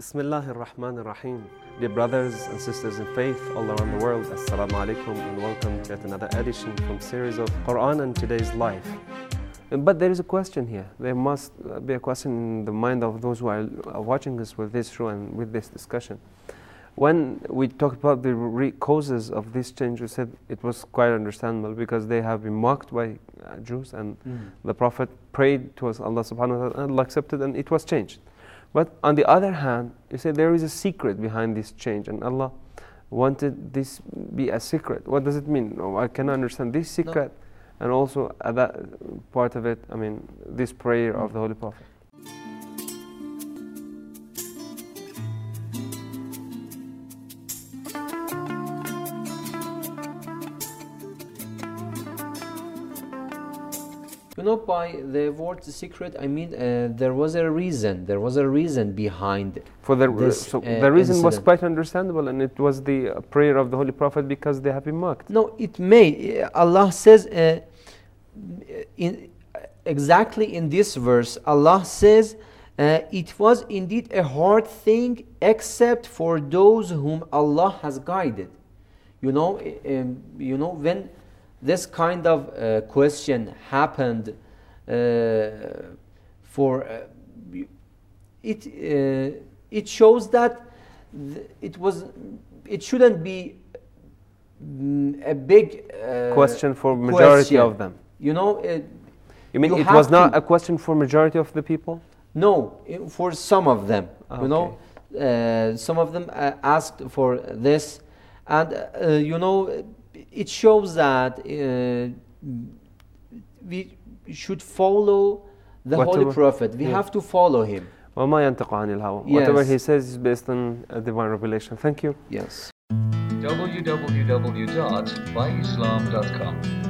Bismillah ar-Rahman ar-Rahim. Dear brothers and sisters in faith all around the world, Assalamu alaikum and welcome to yet another edition from series of Quran and Today's Life. But there is a question here. There must be a question in the mind of those who are watching us with this show and with this discussion. When we talked about the causes of this change, we said it was quite understandable because they have been mocked by Jews and the Prophet prayed to us, Allah subhanahu wa ta'ala, Allah accepted and it was changed. But on the other hand, you say there is a secret behind this change and Allah wanted this be a secret. What does it mean? No, I cannot understand this secret and also that part of it, I mean, this prayer of the Holy Prophet. You know, by the word secret, I mean there was a reason. There was a reason behind For the this. the reason was incident. quite understandable, and it was the prayer of the Holy Prophet because they have been mocked. No, it may. Allah says exactly in this verse. Allah says it was indeed a hard thing, except for those whom Allah has guided. You know, when this kind of question happened it shows that it shouldn't be a big Question for majority of them. You know, You mean you it have was not to- a question for majority of the people? No, for some of them, you know, Okay. some of them asked for this, and you know, it shows that we should follow the Holy Whatever- Prophet. We yeah. have to follow him. وَمَا يَنْطِقُ عَنِ الْهَوَىٰ. Yes. Whatever he says is based on a divine revelation. Thank you. Yes. www.byislam.com